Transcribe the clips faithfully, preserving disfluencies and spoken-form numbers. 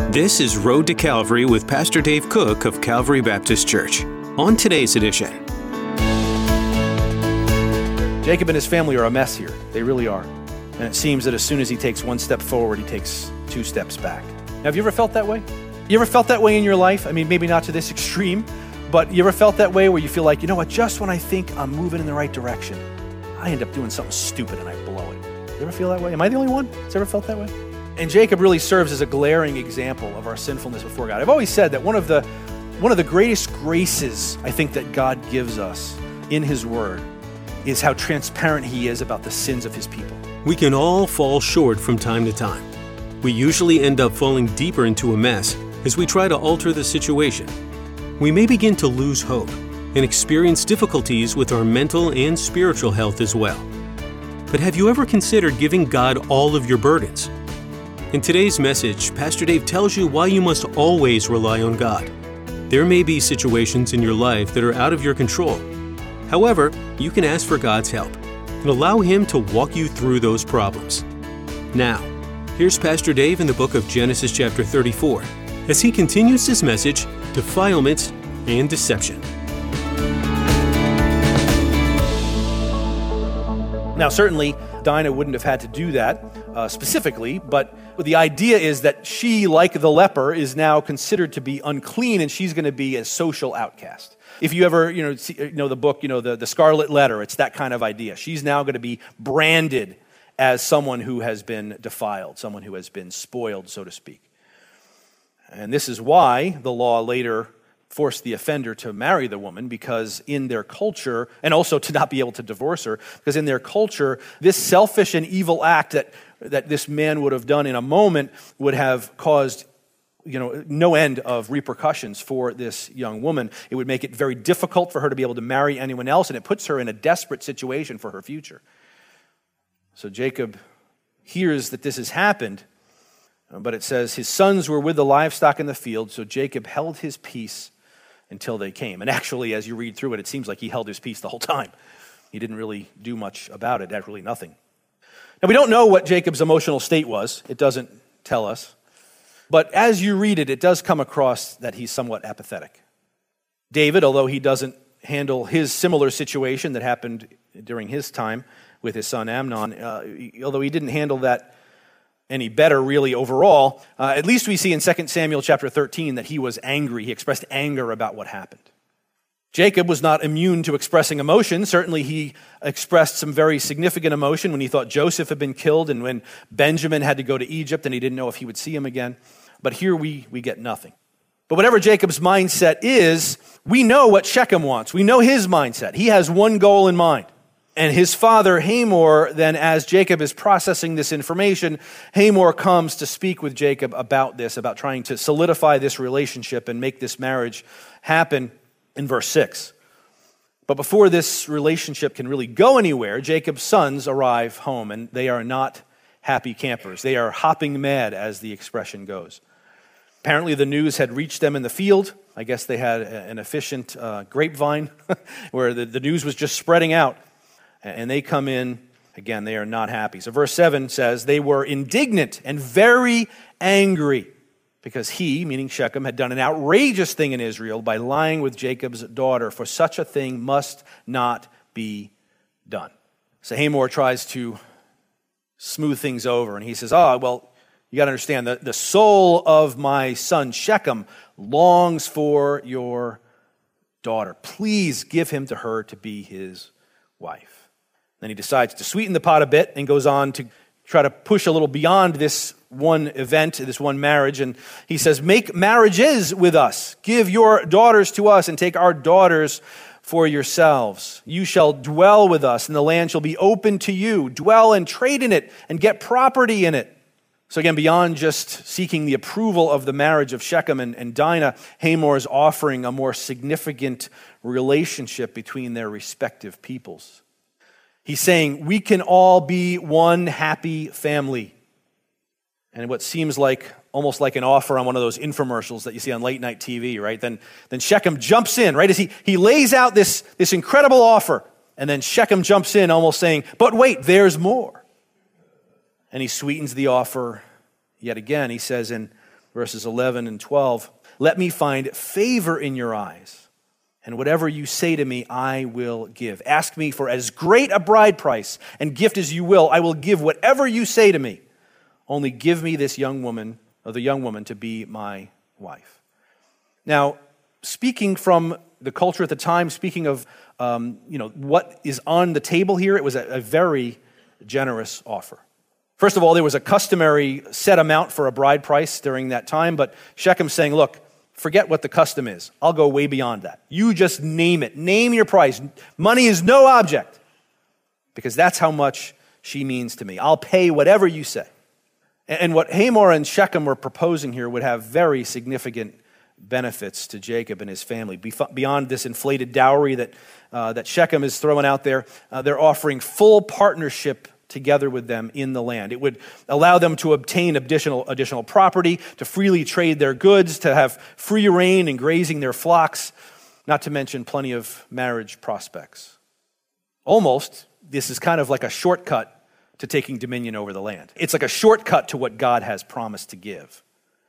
This is Road to Calvary with Pastor Dave Cook of Calvary Baptist Church. On today's edition. Jacob and his family are a mess here. They really are. And it seems that as soon as he takes one step forward, he takes two steps back. Now, have you ever felt that way? You ever felt that way in your life? I mean, maybe not to this extreme, but you ever felt that way where you feel like, you know what, just when I think I'm moving in the right direction, I end up doing something stupid and I blow it. You ever feel that way? Am I the only one that's ever felt that way? And Jacob really serves as a glaring example of our sinfulness before God. I've always said that one of the one of the greatest graces I think that God gives us in His Word is how transparent He is about the sins of His people. We can all fall short from time to time. We usually end up falling deeper into a mess as we try to alter the situation. We may begin to lose hope and experience difficulties with our mental and spiritual health as well. But have you ever considered giving God all of your burdens? In today's message, Pastor Dave tells you why you must always rely on God. There may be situations in your life that are out of your control. However, you can ask for God's help and allow Him to walk you through those problems. Now, here's Pastor Dave in the book of Genesis chapter thirty-four as he continues his message, Defilement and Deception. Now, certainly, Dinah wouldn't have had to do that uh, specifically, but the idea is that she, like the leper, is now considered to be unclean, and she's going to be a social outcast. If you ever, you know, see, you know the book, you know, the, the Scarlet Letter, it's that kind of idea. She's now going to be branded as someone who has been defiled, someone who has been spoiled, so to speak. And this is why the law later forced the offender to marry the woman, because in their culture, and also to not be able to divorce her, because in their culture, this selfish and evil act that, that this man would have done in a moment would have caused, you know, no end of repercussions for this young woman. It would make it very difficult for her to be able to marry anyone else, and it puts her in a desperate situation for her future. So Jacob hears that this has happened, but it says his sons were with the livestock in the field, so Jacob held his peace until they came. And actually, as you read through it, it seems like he held his peace the whole time. He didn't really do much about it, really nothing. Now, we don't know what Jacob's emotional state was. It doesn't tell us. But as you read it, it does come across that he's somewhat apathetic. David, although he doesn't handle his similar situation that happened during his time with his son Amnon, uh, although he didn't handle that any better really overall, uh, at least we see in Second Samuel chapter thirteen that he was angry. He expressed anger about what happened. Jacob was not immune to expressing emotion. Certainly he expressed some very significant emotion when he thought Joseph had been killed and when Benjamin had to go to Egypt and he didn't know if he would see him again. But here we, we get nothing. But whatever Jacob's mindset is, we know what Shechem wants. We know his mindset. He has one goal in mind. And his father, Hamor, then as Jacob is processing this information, Hamor comes to speak with Jacob about this, about trying to solidify this relationship and make this marriage happen in verse six. But before this relationship can really go anywhere, Jacob's sons arrive home, and they are not happy campers. They are hopping mad, as the expression goes. Apparently the news had reached them in the field. I guess they had an efficient uh, grapevine where the, the news was just spreading out. And they come in, again, they are not happy. So verse seven says, they were indignant and very angry because he, meaning Shechem, had done an outrageous thing in Israel by lying with Jacob's daughter, for such a thing must not be done. So Hamor tries to smooth things over, and he says, oh, well, you got to understand, the, the soul of my son Shechem longs for your daughter. Please give him to her to be his wife. Then he decides to sweeten the pot a bit and goes on to try to push a little beyond this one event, this one marriage. And he says, make marriages with us. Give your daughters to us and take our daughters for yourselves. You shall dwell with us and the land shall be open to you. Dwell and trade in it and get property in it. So again, beyond just seeking the approval of the marriage of Shechem and, and Dinah, Hamor is offering a more significant relationship between their respective peoples. He's saying, we can all be one happy family. And what seems like, almost like an offer on one of those infomercials that you see on late night T V, right? Then, then Shechem jumps in, right? As he, he lays out this, this incredible offer. And then Shechem jumps in almost saying, but wait, there's more. And he sweetens the offer yet again. He says in verses eleven and twelve, let me find favor in your eyes, and whatever you say to me, I will give. Ask me for as great a bride price and gift as you will. I will give whatever you say to me. Only give me this young woman, or the young woman, to be my wife. Now, speaking from the culture at the time, speaking of um, you know what is on the table here, it was a, a very generous offer. First of all, there was a customary set amount for a bride price during that time, but Shechem's saying, look, forget what the custom is. I'll go way beyond that. You just name it. Name your price. Money is no object, because that's how much she means to me. I'll pay whatever you say. And what Hamor and Shechem were proposing here would have very significant benefits to Jacob and his family. Beyond this inflated dowry that, uh, that Shechem is throwing out there, uh, they're offering full partnership together with them in the land. It would allow them to obtain additional, additional property, to freely trade their goods, to have free reign and grazing their flocks, not to mention plenty of marriage prospects. Almost, this is kind of like a shortcut to taking dominion over the land. It's like a shortcut to what God has promised to give.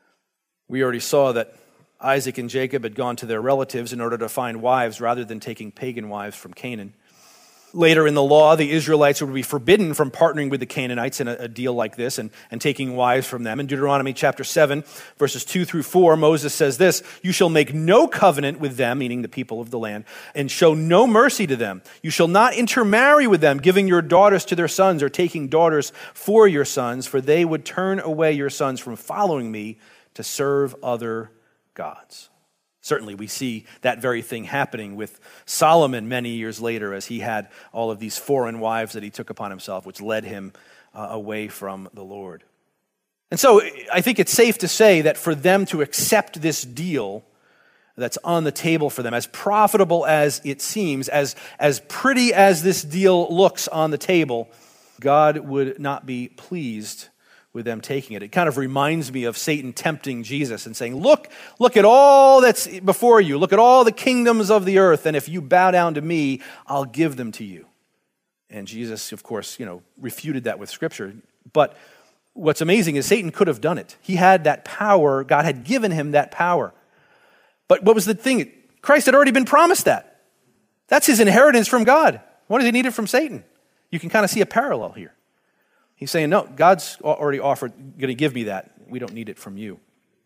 We already saw that Isaac and Jacob had gone to their relatives in order to find wives rather than taking pagan wives from Canaan. Later in the law, the Israelites would be forbidden from partnering with the Canaanites in a, a deal like this and, and taking wives from them. In Deuteronomy chapter seven, verses two through four, Moses says this, you shall make no covenant with them, meaning the people of the land, and show no mercy to them. You shall not intermarry with them, giving your daughters to their sons or taking daughters for your sons, for they would turn away your sons from following me to serve other gods. Certainly, we see that very thing happening with Solomon many years later as he had all of these foreign wives that he took upon himself, which led him uh, away from the Lord. And so I think it's safe to say that for them to accept this deal that's on the table for them, as profitable as it seems, as, as pretty as this deal looks on the table, God would not be pleased with them taking it. It kind of reminds me of Satan tempting Jesus and saying, look, look at all that's before you. Look at all the kingdoms of the earth, and if you bow down to me, I'll give them to you. And Jesus, of course, you know, refuted that with Scripture. But what's amazing is Satan could have done it. He had that power. God had given him that power. But what was the thing? Christ had already been promised that. That's his inheritance from God. What does he need it from Satan? You can kind of see a parallel here. He's saying, no, God's already offered, going to give me that. We don't need it from you.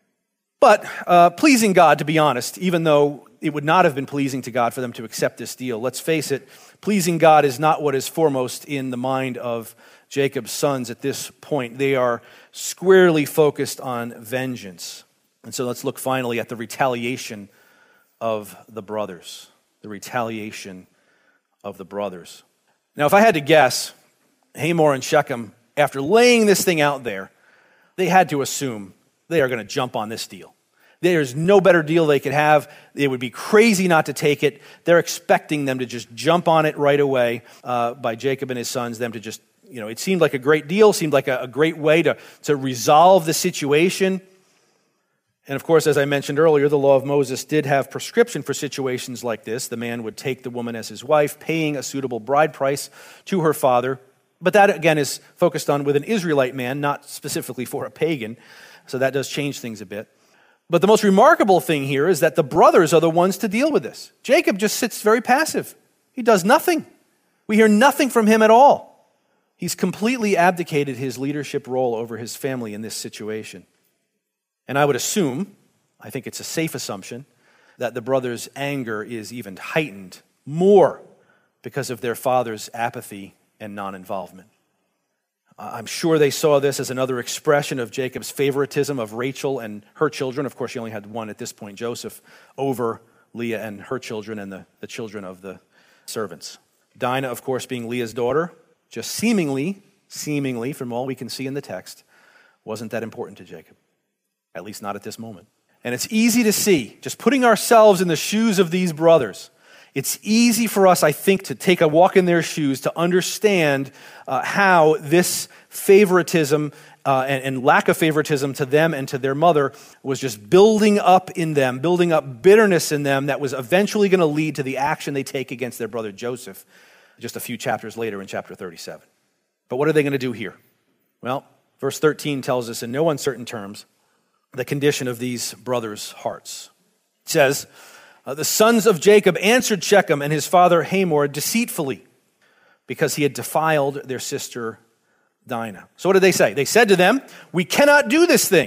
But uh, pleasing God, to be honest, even though it would not have been pleasing to God for them to accept this deal, let's face it, pleasing God is not what is foremost in the mind of Jacob's sons at this point. They are squarely focused on vengeance. And so let's look finally at the retaliation of the brothers. The retaliation of the brothers. Now, if I had to guess, Hamor and Shechem, after laying this thing out there, they had to assume they are going to jump on this deal. There's no better deal they could have. It would be crazy not to take it. They're expecting them to just jump on it right away uh, by Jacob and his sons, them to just, you know, it seemed like a great deal, seemed like a, a great way to, to resolve the situation. And of course, as I mentioned earlier, the law of Moses did have prescription for situations like this. The man would take the woman as his wife, paying a suitable bride price to her father. But that, again, is focused on with an Israelite man, not specifically for a pagan. So that does change things a bit. But the most remarkable thing here is that the brothers are the ones to deal with this. Jacob just sits very passive. He does nothing. We hear nothing from him at all. He's completely abdicated his leadership role over his family in this situation. And I would assume, I think it's a safe assumption, that the brothers' anger is even heightened more because of their father's apathy and non-involvement. Uh, I'm sure they saw this as another expression of Jacob's favoritism of Rachel and her children. Of course, she only had one at this point, Joseph, over Leah and her children and the, the children of the servants. Dinah, of course, being Leah's daughter, just seemingly, seemingly, from all we can see in the text, wasn't that important to Jacob, at least not at this moment. And it's easy to see, just putting ourselves in the shoes of these brothers, it's easy for us, I think, to take a walk in their shoes, to understand uh, how this favoritism uh, and, and lack of favoritism to them and to their mother was just building up in them, building up bitterness in them that was eventually going to lead to the action they take against their brother Joseph just a few chapters later in chapter thirty-seven. But what are they going to do here? Well, verse thirteen tells us in no uncertain terms, the condition of these brothers' hearts. It says, uh, the sons of Jacob answered Shechem and his father Hamor deceitfully because he had defiled their sister Dinah. So what did they say? They said to them, we cannot do this thing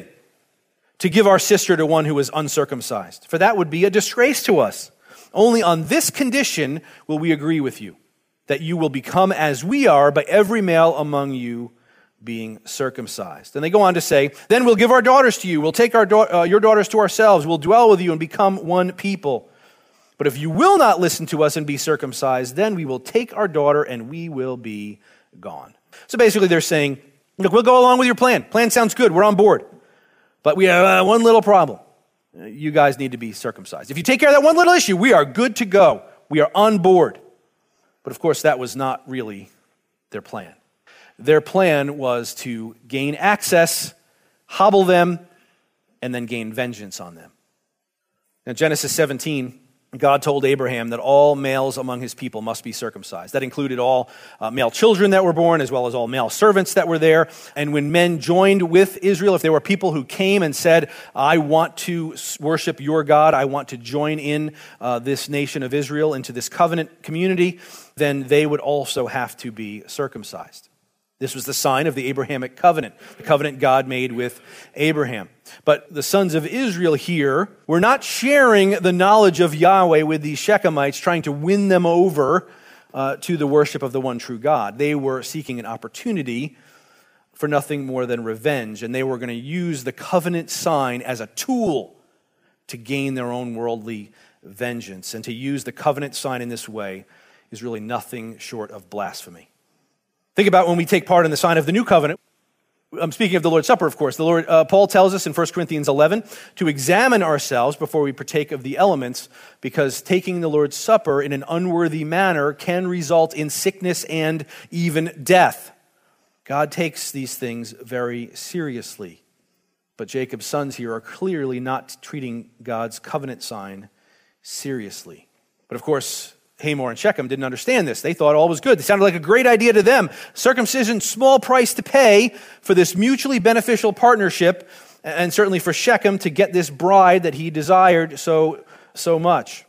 to give our sister to one who is uncircumcised, for that would be a disgrace to us. Only on this condition will we agree with you, that you will become as we are by every male among you being circumcised. And they go on to say, then we'll give our daughters to you. We'll take our da- uh, your daughters to ourselves. We'll dwell with you and become one people. But if you will not listen to us and be circumcised, then we will take our daughter and we will be gone. So basically they're saying, look, we'll go along with your plan. Plan sounds good. We're on board. But we have uh, one little problem. You guys need to be circumcised. If you take care of that one little issue, we are good to go. We are on board. But of course, that was not really their plan. Their plan was to gain access, hobble them, and then gain vengeance on them. Now, Genesis seventeen, God told Abraham that all males among his people must be circumcised. That included all uh, male children that were born, as well as all male servants that were there. And when men joined with Israel, if there were people who came and said, I want to worship your God, I want to join in uh, this nation of Israel into this covenant community, then they would also have to be circumcised. This was the sign of the Abrahamic covenant, the covenant God made with Abraham. But the sons of Israel here were not sharing the knowledge of Yahweh with these Shechemites, trying to win them over uh, to the worship of the one true God. They were seeking an opportunity for nothing more than revenge, and they were going to use the covenant sign as a tool to gain their own worldly vengeance. And to use the covenant sign in this way is really nothing short of blasphemy. Think about when we take part in the sign of the new covenant. I'm speaking of the Lord's Supper, of course. The Lord, uh, Paul tells us in First Corinthians eleven to examine ourselves before we partake of the elements, because taking the Lord's Supper in an unworthy manner can result in sickness and even death. God takes these things very seriously. But Jacob's sons here are clearly not treating God's covenant sign seriously. But of course, Hamor and Shechem didn't understand this. They thought all was good. It sounded like a great idea to them. Circumcision, small price to pay for this mutually beneficial partnership, and certainly for Shechem to get this bride that he desired so, so much.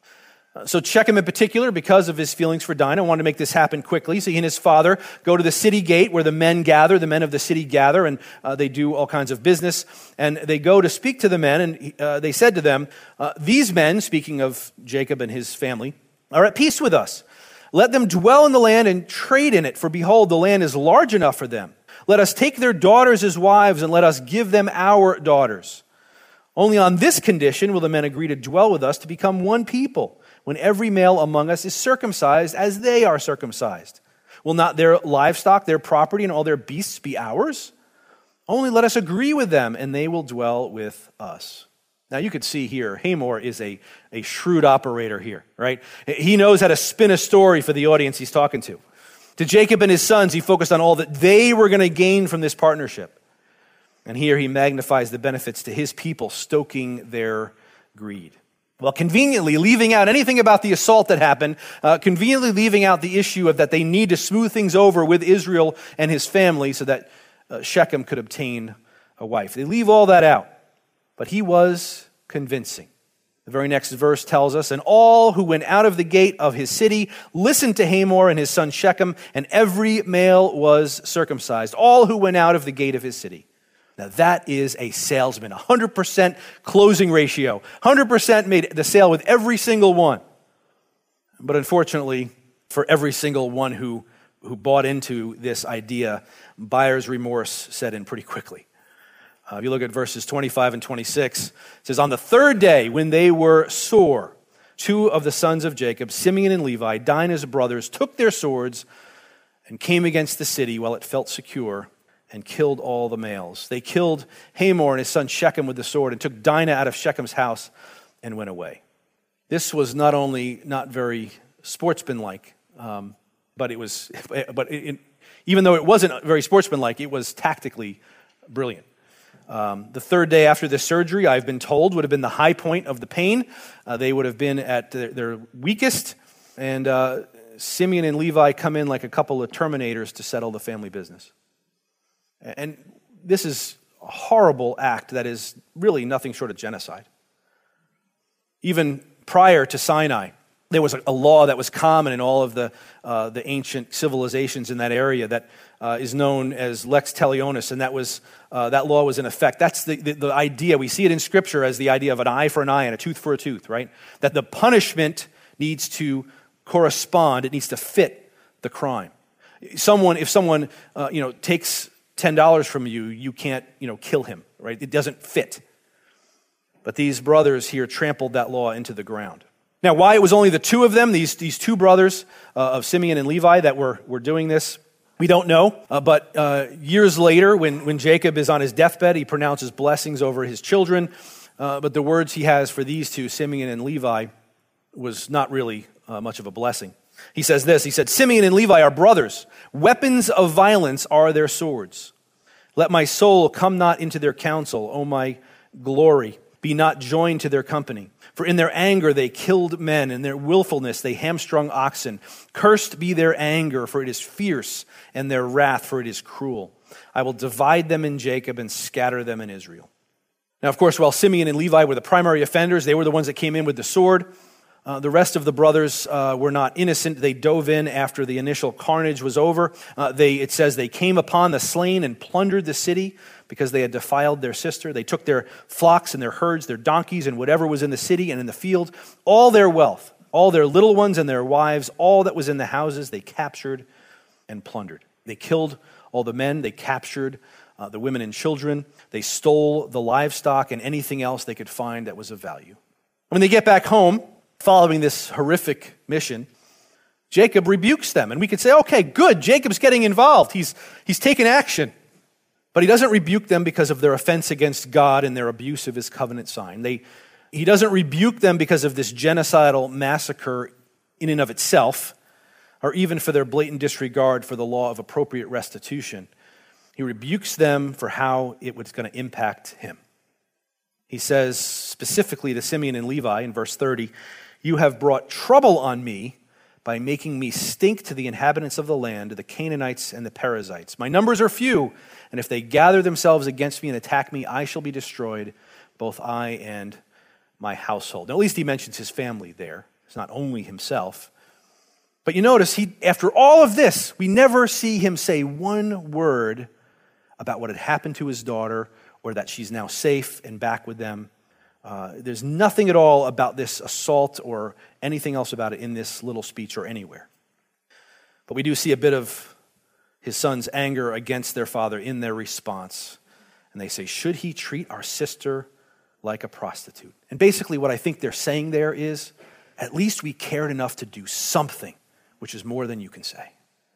So Shechem in particular, because of his feelings for Dinah, wanted to make this happen quickly. So he and his father go to the city gate where the men gather, the men of the city gather, and uh, they do all kinds of business. And they go to speak to the men, and uh, they said to them, uh, these men, speaking of Jacob and his family, are at peace with us. Let them dwell in the land and trade in it, for behold, the land is large enough for them. Let us take their daughters as wives, and let us give them our daughters. Only on this condition will the men agree to dwell with us to become one people, when every male among us is circumcised as they are circumcised. Will not their livestock, their property, and all their beasts be ours? Only let us agree with them, and they will dwell with us. Now, you could see here, Hamor is a, a shrewd operator here, right? He knows how to spin a story for the audience he's talking to. To Jacob and his sons, he focused on all that they were going to gain from this partnership. And here he magnifies the benefits to his people, stoking their greed. Well, conveniently leaving out anything about the assault that happened, uh, conveniently leaving out the issue of that they need to smooth things over with Israel and his family so that uh, Shechem could obtain a wife. They leave all that out. But he was convincing. The very next verse tells us, and all who went out of the gate of his city listened to Hamor and his son Shechem, and every male was circumcised. All who went out of the gate of his city. Now that is a salesman, one hundred percent closing ratio. one hundred percent made the sale with every single one. But unfortunately, for every single one who, who bought into this idea, buyer's remorse set in pretty quickly. Uh, if you look at verses twenty-five and twenty-six, it says, on the third day when they were sore, two of the sons of Jacob, Simeon and Levi, Dinah's brothers, took their swords and came against the city while it felt secure and killed all the males. They killed Hamor and his son Shechem with the sword and took Dinah out of Shechem's house and went away. This was not only not very sportsmanlike, um, but it was, but it, it, even though it wasn't very sportsmanlike, it was tactically brilliant. Um, the third day after this surgery, I've been told, would have been the high point of the pain. Uh, they would have been at their, their weakest, and uh, Simeon and Levi come in like a couple of Terminators to settle the family business. And this is a horrible act that is really nothing short of genocide. Even prior to Sinai, there was a, a law that was common in all of the, uh, the ancient civilizations in that area that uh, is known as lex talionis, and that was uh, that law was in effect. That's the, the, the idea. We see it in Scripture as the idea of an eye for an eye and a tooth for a tooth, right? That the punishment needs to correspond, it needs to fit the crime. Someone, if someone uh, you know takes ten dollars from you, you can't you know kill him, right? It doesn't fit. But these brothers here trampled that law into the ground. Now, why it was only the two of them, these, these two brothers uh, of Simeon and Levi that were, were doing this, we don't know. Uh, but uh, years later, when, when Jacob is on his deathbed, he pronounces blessings over his children. Uh, but the words he has for these two, Simeon and Levi, was not really uh, much of a blessing. He says this, he said, Simeon and Levi are brothers. Weapons of violence are their swords. Let my soul come not into their counsel, O my glory. Be not joined to their company. For in their anger they killed men, in their willfulness they hamstrung oxen. Cursed be their anger, for it is fierce, and their wrath, for it is cruel. I will divide them in Jacob and scatter them in Israel. Now, of course, while Simeon and Levi were the primary offenders, they were the ones that came in with the sword. Uh, the rest of the brothers uh, were not innocent. They dove in after the initial carnage was over. Uh, they, it says they came upon the slain and plundered the city because they had defiled their sister. They took their flocks and their herds, their donkeys, and whatever was in the city and in the field, all their wealth, all their little ones and their wives, all that was in the houses, they captured and plundered. They killed all the men. They captured uh, the women and children. They stole the livestock and anything else they could find that was of value. When they get back home, following this horrific mission, Jacob rebukes them. And we could say, okay, good, Jacob's getting involved. He's, he's taken action. But he doesn't rebuke them because of their offense against God and their abuse of his covenant sign. They, he doesn't rebuke them because of this genocidal massacre in and of itself, or even for their blatant disregard for the law of appropriate restitution. He rebukes them for how it was going to impact him. He says specifically to Simeon and Levi in verse thirty, you have brought trouble on me by making me stink to the inhabitants of the land, the Canaanites and the Perizzites. My numbers are few, and if they gather themselves against me and attack me, I shall be destroyed, both I and my household. Now, at least he mentions his family there. It's not only himself. But you notice, he, after all of this, we never see him say one word about what had happened to his daughter or that she's now safe and back with them. Uh, there's nothing at all about this assault or anything else about it in this little speech or anywhere. But we do see a bit of his son's anger against their father in their response. And they say, should he treat our sister like a prostitute? And basically what I think they're saying there is, at least we cared enough to do something, which is more than you can say.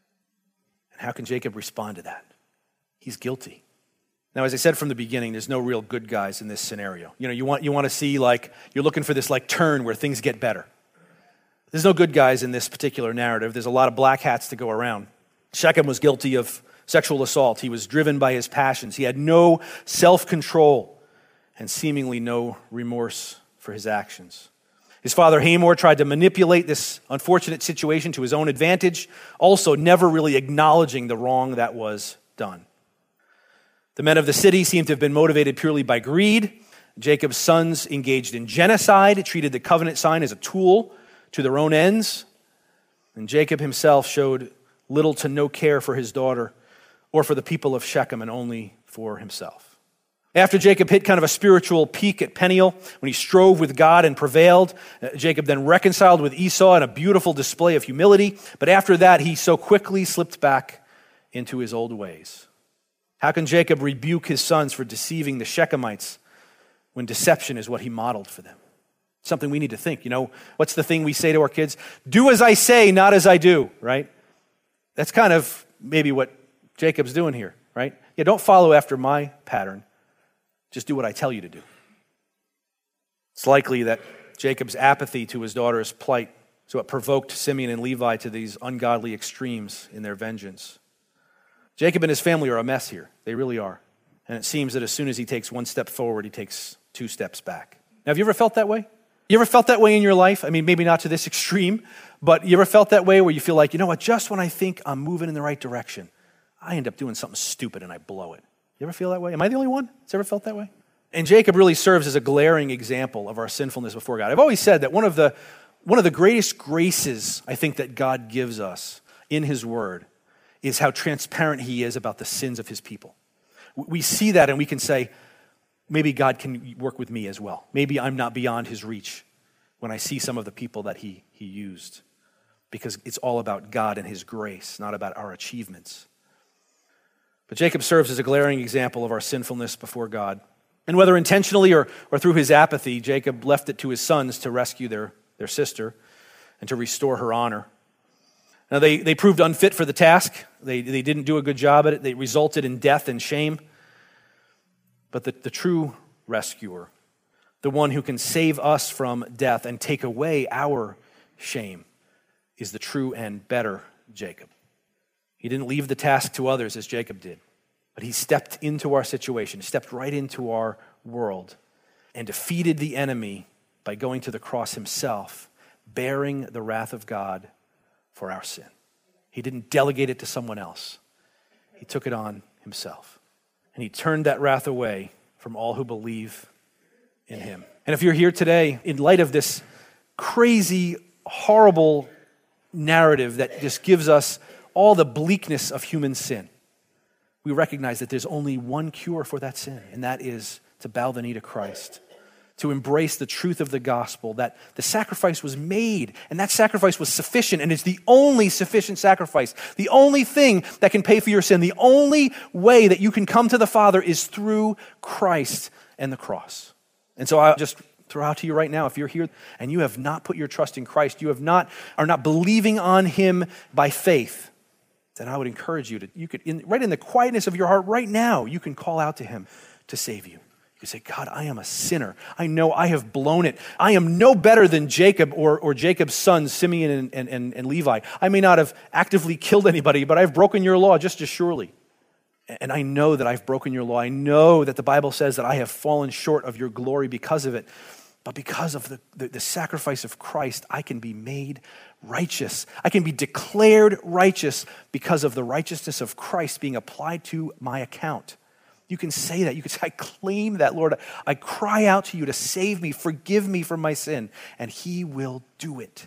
And how can Jacob respond to that? He's guilty. Now, as I said from the beginning, there's no real good guys in this scenario. You know, you want you want to see, like, you're looking for this, like, turn where things get better. There's no good guys in this particular narrative. There's a lot of black hats to go around. Shechem was guilty of sexual assault. He was driven by his passions. He had no self-control and seemingly no remorse for his actions. His father Hamor tried to manipulate this unfortunate situation to his own advantage, also never really acknowledging the wrong that was done. The men of the city seem to have been motivated purely by greed. Jacob's sons engaged in genocide, treated the covenant sign as a tool to their own ends. And Jacob himself showed little to no care for his daughter or for the people of Shechem, and only for himself. After Jacob hit kind of a spiritual peak at Peniel, when he strove with God and prevailed, Jacob then reconciled with Esau in a beautiful display of humility. But after that, he so quickly slipped back into his old ways. How can Jacob rebuke his sons for deceiving the Shechemites when deception is what he modeled for them? Something we need to think. You know, what's the thing we say to our kids? Do as I say, not as I do, right? That's kind of maybe what Jacob's doing here, right? Yeah, don't follow after my pattern. Just do what I tell you to do. It's likely that Jacob's apathy to his daughter's plight is what provoked Simeon and Levi to these ungodly extremes in their vengeance. Jacob and his family are a mess here. They really are. And it seems that as soon as he takes one step forward, he takes two steps back. Now, have you ever felt that way? You ever felt that way in your life? I mean, maybe not to this extreme, but you ever felt that way where you feel like, you know what, just when I think I'm moving in the right direction, I end up doing something stupid and I blow it. You ever feel that way? Am I the only one that's ever felt that way? And Jacob really serves as a glaring example of our sinfulness before God. I've always said that one of the one of the greatest graces I think that God gives us in his word is how transparent he is about the sins of his people. We see that and we can say, maybe God can work with me as well. Maybe I'm not beyond his reach when I see some of the people that he, he used, because it's all about God and his grace, not about our achievements. But Jacob serves as a glaring example of our sinfulness before God. And whether intentionally or, or through his apathy, Jacob left it to his sons to rescue their, their sister and to restore her honor. Now, they, they proved unfit for the task. They, they didn't do a good job at it. They resulted in death and shame. But the, the true rescuer, the one who can save us from death and take away our shame, is the true and better Jacob. He didn't leave the task to others as Jacob did, but he stepped into our situation, stepped right into our world, and defeated the enemy by going to the cross himself, bearing the wrath of God for our sin. He didn't delegate it to someone else. He took it on himself. And he turned that wrath away from all who believe in him. And if you're here today, in light of this crazy, horrible narrative that just gives us all the bleakness of human sin, we recognize that there's only one cure for that sin, and that is to bow the knee to Christ, to embrace the truth of the gospel, that the sacrifice was made, and that sacrifice was sufficient, and it's the only sufficient sacrifice, the only thing that can pay for your sin, the only way that you can come to the Father is through Christ and the cross. And so I just throw out to you right now, if you're here and you have not put your trust in Christ, you have not are not believing on him by faith, then I would encourage you to, you could, in, right in the quietness of your heart right now, you can call out to him to save you. You say, God, I am a sinner. I know I have blown it. I am no better than Jacob or, or Jacob's sons, Simeon and, and, and, and Levi. I may not have actively killed anybody, but I've broken your law just as surely. And I know that I've broken your law. I know that the Bible says that I have fallen short of your glory because of it. But because of the, the, the sacrifice of Christ, I can be made righteous. I can be declared righteous because of the righteousness of Christ being applied to my account. You can say that. You can say, I claim that, Lord. I cry out to you to save me, forgive me from my sin, and he will do it.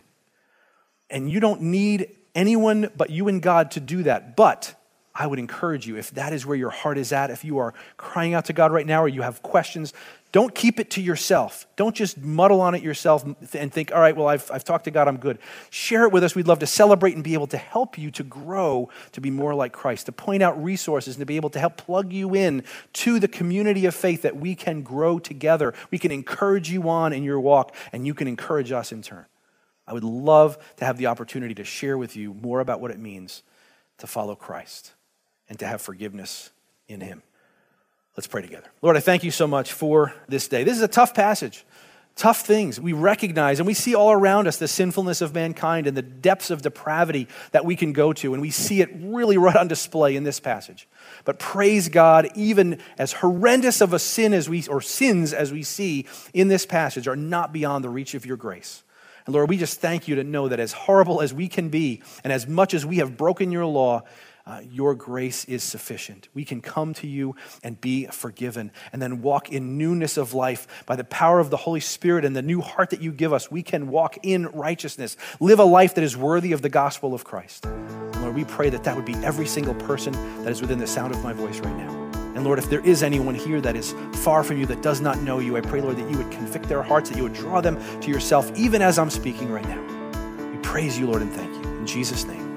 And you don't need anyone but you and God to do that. But I would encourage you, if that is where your heart is at, if you are crying out to God right now or you have questions, don't keep it to yourself. Don't just muddle on it yourself and think, all right, well, I've, I've talked to God, I'm good. Share it with us. We'd love to celebrate and be able to help you to grow to be more like Christ, to point out resources and to be able to help plug you in to the community of faith that we can grow together. We can encourage you on in your walk, and you can encourage us in turn. I would love to have the opportunity to share with you more about what it means to follow Christ and to have forgiveness in him. Let's pray together. Lord, I thank you so much for this day. This is a tough passage, tough things. We recognize and we see all around us the sinfulness of mankind and the depths of depravity that we can go to, and we see it really right on display in this passage. But praise God, even as horrendous of a sin as we, or sins as we see in this passage, are not beyond the reach of your grace. And Lord, we just thank you to know that as horrible as we can be, and as much as we have broken your law, Uh, your grace is sufficient. We can come to you and be forgiven and then walk in newness of life by the power of the Holy Spirit and the new heart that you give us. We can walk in righteousness, live a life that is worthy of the gospel of Christ. And Lord, we pray that that would be every single person that is within the sound of my voice right now. And Lord, if there is anyone here that is far from you, that does not know you, I pray, Lord, that you would convict their hearts, that you would draw them to yourself, even as I'm speaking right now. We praise you, Lord, and thank you. In Jesus' name.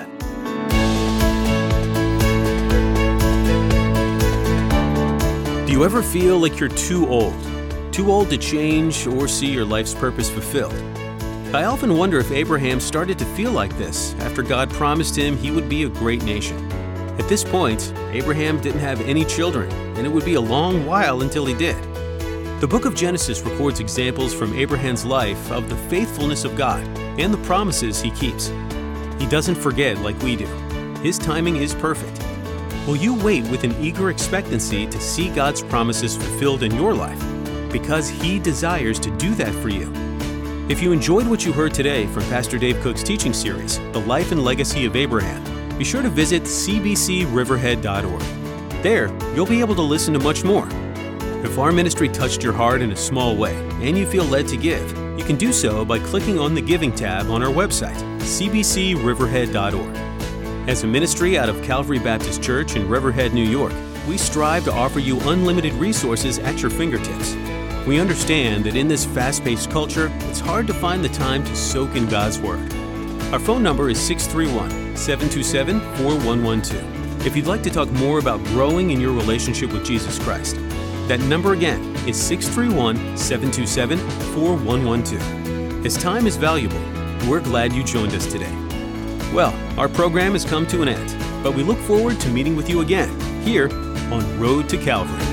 Do you ever feel like you're too old? Too old to change or see your life's purpose fulfilled? I often wonder if Abraham started to feel like this after God promised him he would be a great nation. At this point, Abraham didn't have any children, and it would be a long while until he did. The book of Genesis records examples from Abraham's life of the faithfulness of God and the promises he keeps. He doesn't forget like we do. His timing is perfect. Will you wait with an eager expectancy to see God's promises fulfilled in your life? Because he desires to do that for you. If you enjoyed what you heard today from Pastor Dave Cook's teaching series, The Life and Legacy of Abraham, be sure to visit c b c riverhead dot org. There, you'll be able to listen to much more. If our ministry touched your heart in a small way and you feel led to give, you can do so by clicking on the Giving tab on our website, c b c riverhead dot org. As a ministry out of Calvary Baptist Church in Riverhead, New York, we strive to offer you unlimited resources at your fingertips. We understand that in this fast-paced culture, it's hard to find the time to soak in God's Word. Our phone number is six three one, seven two seven, four one one two. If you'd like to talk more about growing in your relationship with Jesus Christ, that number again is six three one, seven two seven, four one one two. As time is valuable, we're glad you joined us today. Well, our program has come to an end, but we look forward to meeting with you again here on Road to Calvary.